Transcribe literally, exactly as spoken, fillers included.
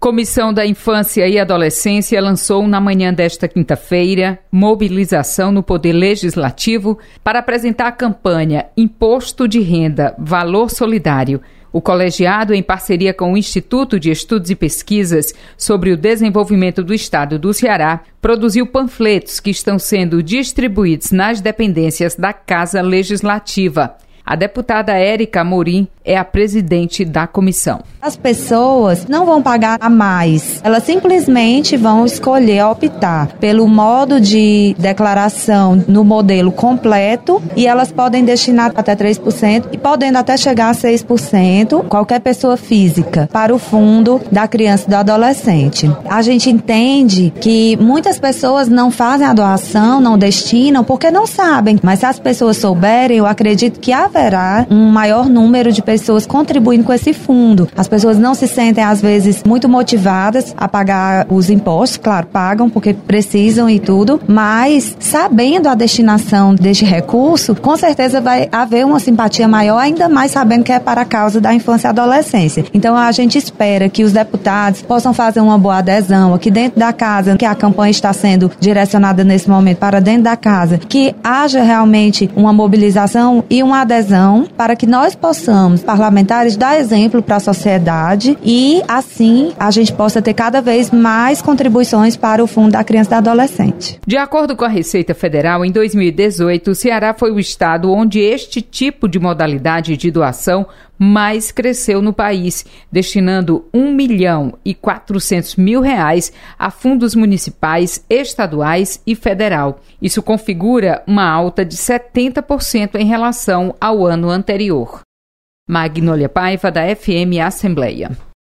Comissão da Infância e Adolescência lançou na manhã desta quinta-feira mobilização no Poder Legislativo para apresentar a campanha Imposto de Renda Valor Solidário. O colegiado, em parceria com o Instituto de Estudos e Pesquisas sobre o Desenvolvimento do Estado do Ceará, produziu panfletos que estão sendo distribuídos nas dependências da Casa Legislativa. A deputada Érica Amorim é a presidente da comissão. As pessoas não vão pagar a mais, elas simplesmente vão escolher optar pelo modo de declaração no modelo completo e elas podem destinar até três por cento e podendo até chegar a seis por cento, qualquer pessoa física, para o fundo da criança e do adolescente. A gente entende que muitas pessoas não fazem a doação, não destinam porque não sabem, mas se as pessoas souberem, eu acredito que haverá um maior número de pessoas contribuindo com esse fundo. As pessoas não se sentem, às vezes, muito motivadas a pagar os impostos, claro, pagam porque precisam e tudo, mas sabendo a destinação deste recurso, com certeza vai haver uma simpatia maior, ainda mais sabendo que é para a causa da infância e adolescência. Então, a gente espera que os deputados possam fazer uma boa adesão aqui dentro da casa, que a campanha está sendo direcionada nesse momento para dentro da casa, que haja realmente uma mobilização e uma adesão para que nós possamos, parlamentares, dar exemplo para a sociedade e, assim, a gente possa ter cada vez mais contribuições para o Fundo da Criança e do Adolescente. De acordo com a Receita Federal, em dois mil e dezoito, o Ceará foi o estado onde este tipo de modalidade de doação mais cresceu no país, destinando um milhão e quatrocentos mil reais a fundos municipais, estaduais e federal. Isso configura uma alta de setenta por cento em relação ao ano anterior. Magnólia Paiva, da F M Assembleia.